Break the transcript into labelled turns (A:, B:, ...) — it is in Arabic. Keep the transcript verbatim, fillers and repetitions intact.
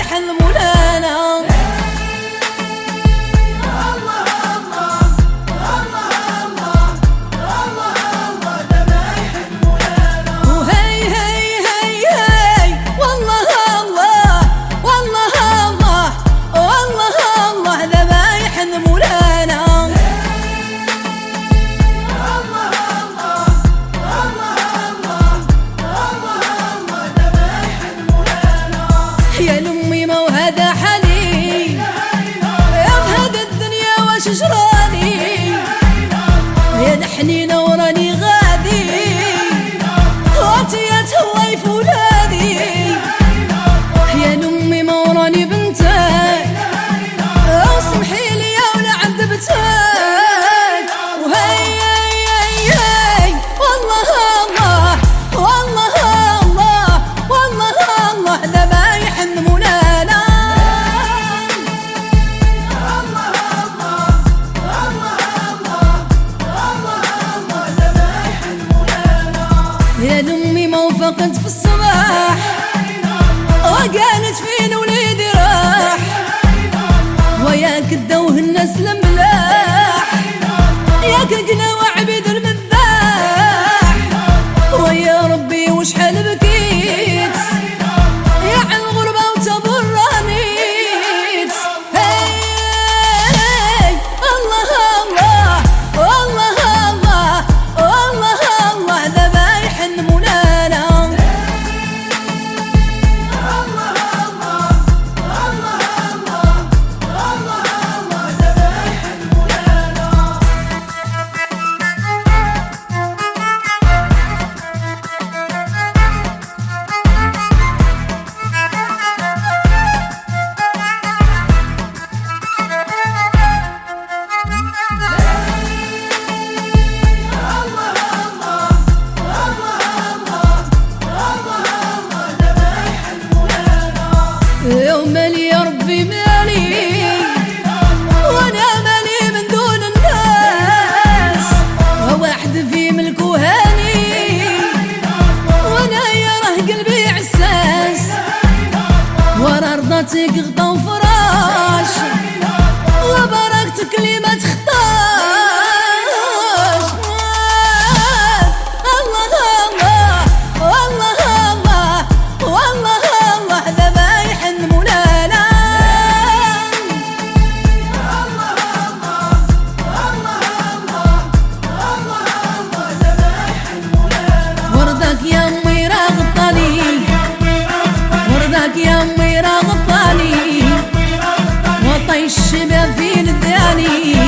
A: ذبايح المولانا. يا لأمي ما وهذا حالي يا بهذا الدنيا واش جراني، يا نحنينة وراني غادي وعطيات الله يفولادي. يا لأمي ما وراني بنتك وسمحي لي يا ولا عذبتك، وهي هي هي والله الله والله الله والله الله ذبايح المولانا. يا لأمي ما وفقت في الصباح وقالت فين وليدي راح، وياك الدوه الناس الملاح ياك قنا وعبيد المذاح. ويا ربي وشحال بكيت يا عن الغربة وتبرانيت. هاي الله الله والله الله والله الله ذبايح المولانا. يوم مالي يا ربي مالي وانا مالي من دون الناس، وواحد في ملكه هاني وانا يراه قلبي عساس، ورا رضاتك غطا وفراش وبركتك لي ما تختارش. الله الله والله الله والله الله ذبايح المولانا. وردك يا امي راه غطاني، وردك يا امي راه غطاني، وطي الشباب في نداني.